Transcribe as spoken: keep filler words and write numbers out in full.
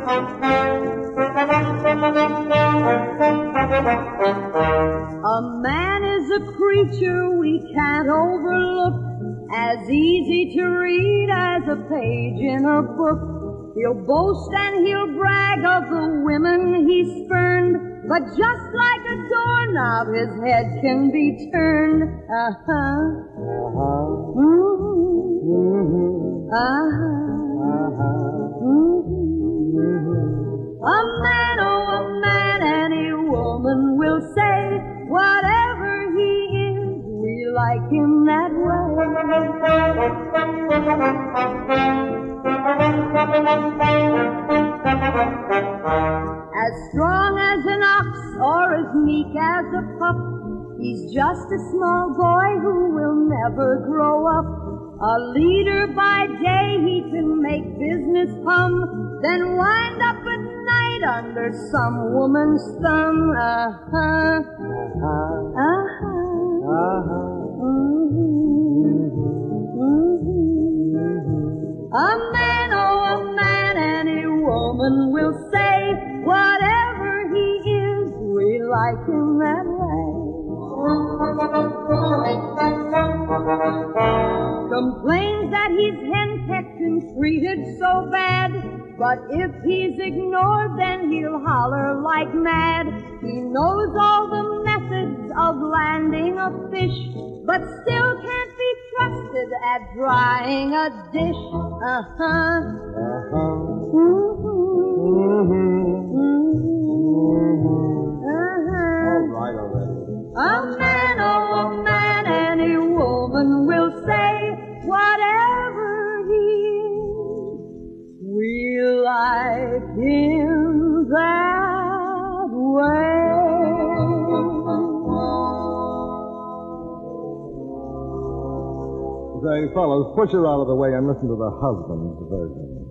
A man is a creature we can't overlook, as easy to read as a page in a book. He'll boast and he'll brag of the women he spurned, but just like a doorknob, his head can be turned. Uh-huh. Uh-huh. Mm-hmm. Uh-huh. Uh-huh. Mm-hmm. A man, oh, a man, any woman will say, whatever he is, we like him that way. As strong as an ox or as meek as a pup, he's just a small boy who will never grow up. A leader by day, he can make business hum, then wind up at night under some woman's thumb. Uh-huh. Uh-huh. Uh-huh. Uh-huh. Mm-hmm. Mm-hmm. A man, oh, a man, any woman will say, whatever he is, we like him that way. Complains that he's henpecked and treated so bad, but if he's ignored, then he'll holler like mad. He knows all the methods of landing a fish, but still can't be trusted at drying a dish. Uh-huh. Uh-huh. Mm-hmm. Mm-hmm. Uh-huh. All right already. A man, oh, a man, any woman will say, whatever he is, we like him that way. Say, fellas, push her out of the way and listen to the husband's version.